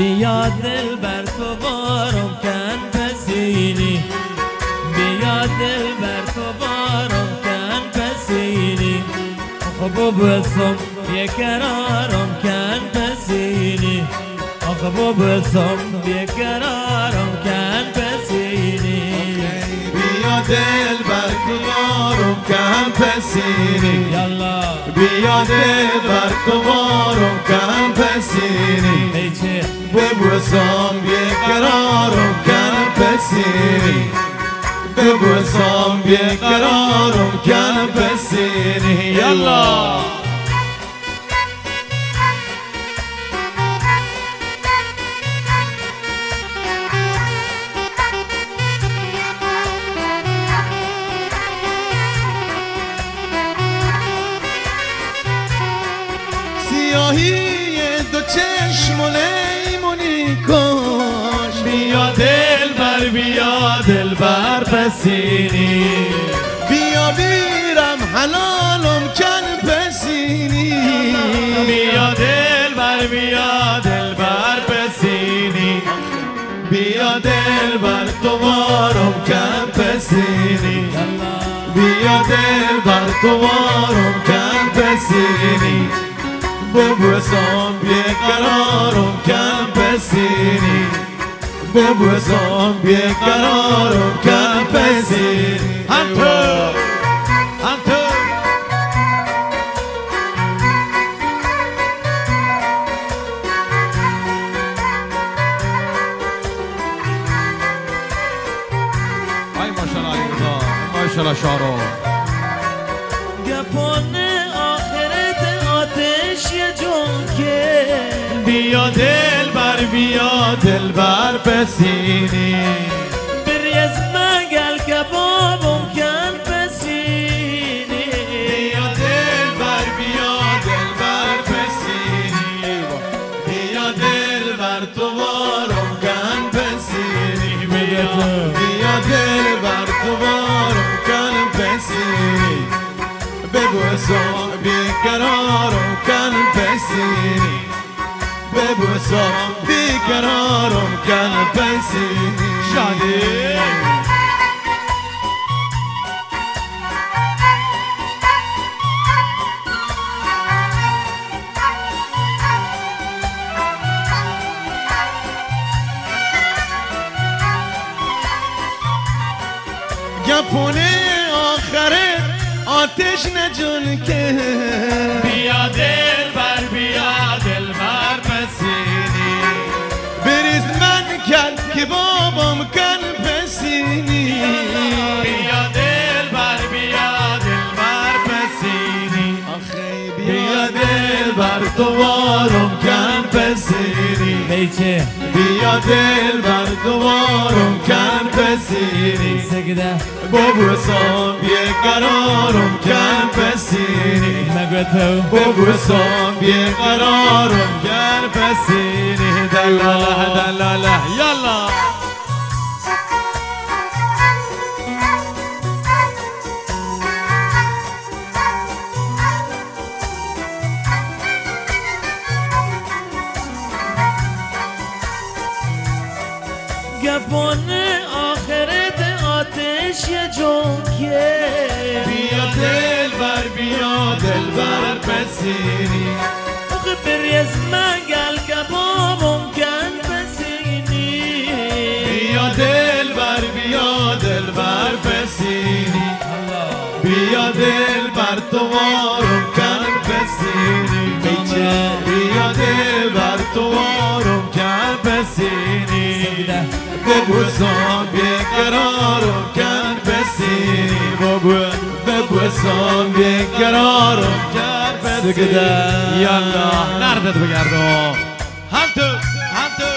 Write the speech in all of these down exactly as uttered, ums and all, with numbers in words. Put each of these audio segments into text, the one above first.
بیا دل بر تو بارم کن پسینی، بیا دل بر تو بارم کن پسینی، آخه ببسم بیقرارم کن پسینی، آخه ببسم بیقرارم کن پسینی. بیا دل بر تو بارم کن پسینی، یالا بیا دل بر تو بارم کن پسینی، ایچه ببوسم بیقرارم کن پسینی، ببوسم بیقرارم کن پسینی. یالا سیاهی دو چشم و لیمونی کش، بیا دل بر بیا دل بر پسینی، بیا بیرم حلالم کن پسینی، بیا دل بر بیا دل بر پسینی، بیا دل بر تو بارم کن پسینی، بیا دل بر تو بارم کن پسینی، ببوسم بیقرارم کن پسینی، ببوسم بیقرارم کن پسینی. هنتو هنتو ای ماشاءالله علی رضا، ماشاءالله شارو. گپانه آخرت آتش یه جون که بیا دل بر بیا دل بر پسینی، بریز مگل کبابم کن پسینی، بیا دل بر بیا دل بر پسینی، بیا دل بر تو بارم کن پسینی، بیا بیا دل بر تو بارم کن پسینی، ببوسم بیقرارم کن پسینی، ببوسم بیقرارم کن پسینی. شادی گپونه آخره آتش نجون که، بیا دل بر بیا دل بر پسینی، بریز من کن که بابام کن پسینی، بیا دل بر بیا دل بر پسینی، آخه بیا دل بر تو بارم کن پسینی، بیچه بیا دل بر تو بارم کن پسینی، سگده ببوسم بیقرارم کن پسینی، مگو تو ببوسم بیقرارم کن پسینی. دلاله دلاله یالا گپانه آخرت آتش یه جون که بیا دل بر بیا دل بر پسینی، آخه بریز مگل کبابم کن پسینی، بیا دل بر بیا دل بر پسینی، بیا دل بر تو بارم کن پسینی، بیا دل بر تو بارم کن پسینی، ببوسم بیقرارم کن پسینی، ببوسم بیقرارم کن پسینی. یالا نردت بگردم هم تو هم تو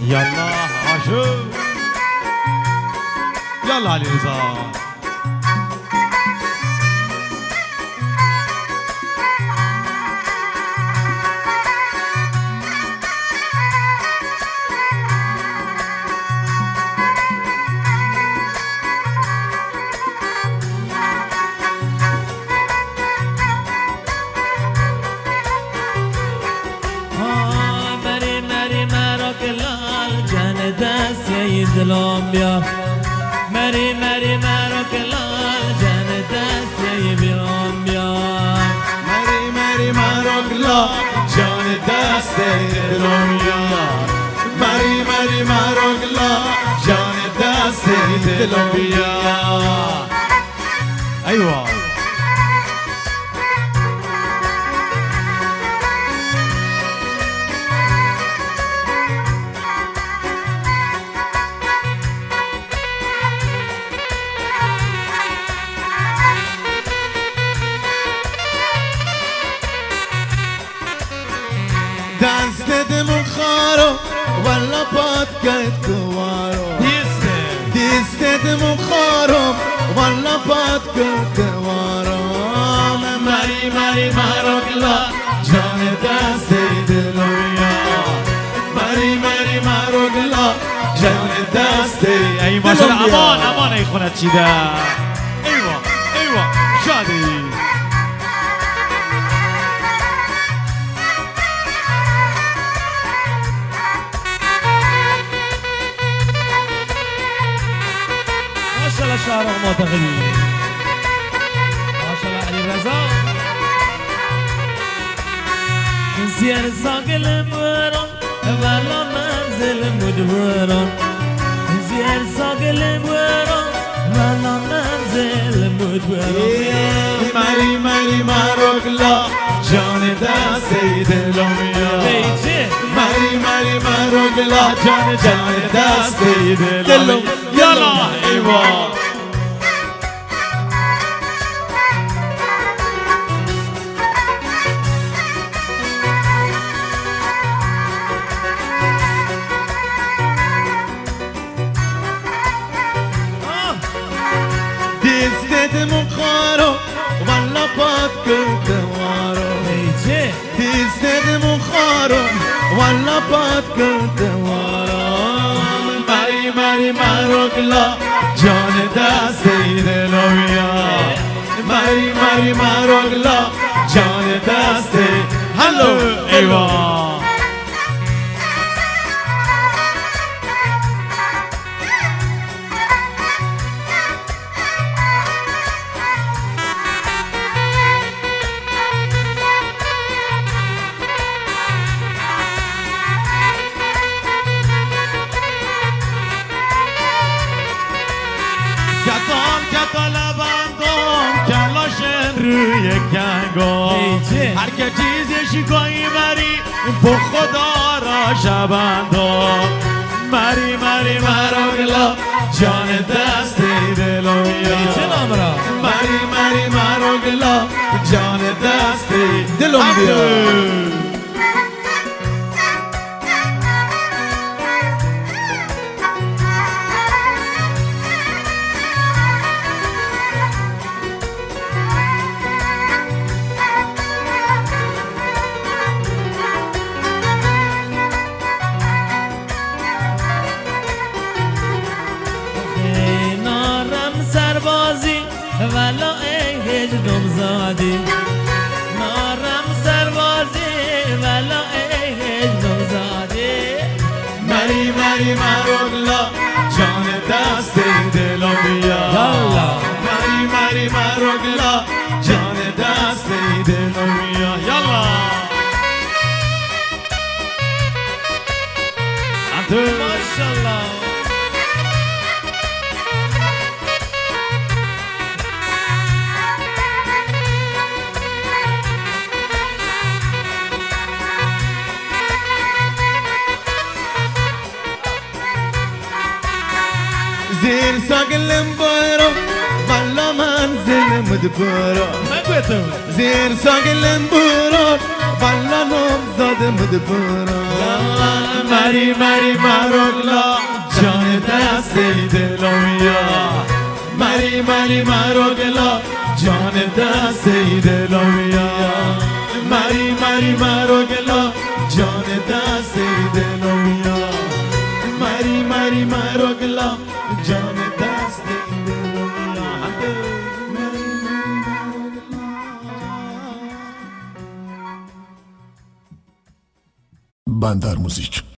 يلا عاشور يلا علي رضا دلم بیا مری مری مرا کلال جان دست بیام بیا مری مری مرا کلال جان دست دلم بیا مری مری مرا کلال جان دست دلم بیا ايوه دستم خارو ولا پات کت کوارو دستم خارو ولا پات کت کوارو مری مری مرا کلا جان دست دلویا مری مری مرا کلا جان دست ای ماشاءالله امان امان ای خونت چیده ایوا ایوا شادی ماشاءالله شارع معتقدی ماشاءالله علی رضا زیر ساقل بران ولا منزل مدبران زیر ساقل بران ولا منزل مدبران مری مری مرا کلا جان دست دلم مری مری مرا کلا جان جان دست دلم یلا ایوا دستم خارو ولا پات کت وارو دستم خارو ولا پات کت وارو مری مری مرا کلا جان دست دلویا مری مری مرا کلا جان دست هلو ایوا کتان کتان لبندم کلاشن روی کنگام هر که چیزی شکایی مری با خدا را شبندم مری مری مرا کلا جان دست دلم بیا مری مری مرا کلا جان دست دلم بیا ولا هیچ دمزادی نارم سربازی ولا هیچ دمزادی مری مری مرا کلا جان دست دلم بیا مری مری مرا کلا جان دست دلم بیا یلا انتو ماشاءالله زیر ساقلم برو ولا منزل مدبرو ما قلتم زیر ساقلم برو ولا نمزاد مدبرو برا مری مری مروگلا جان دست دلویا مری مری مروگلا جان دست دلویا مری مری مروگلا جان دست دلویا مری مری مروگلا جان دست دلویا بندر موزیک.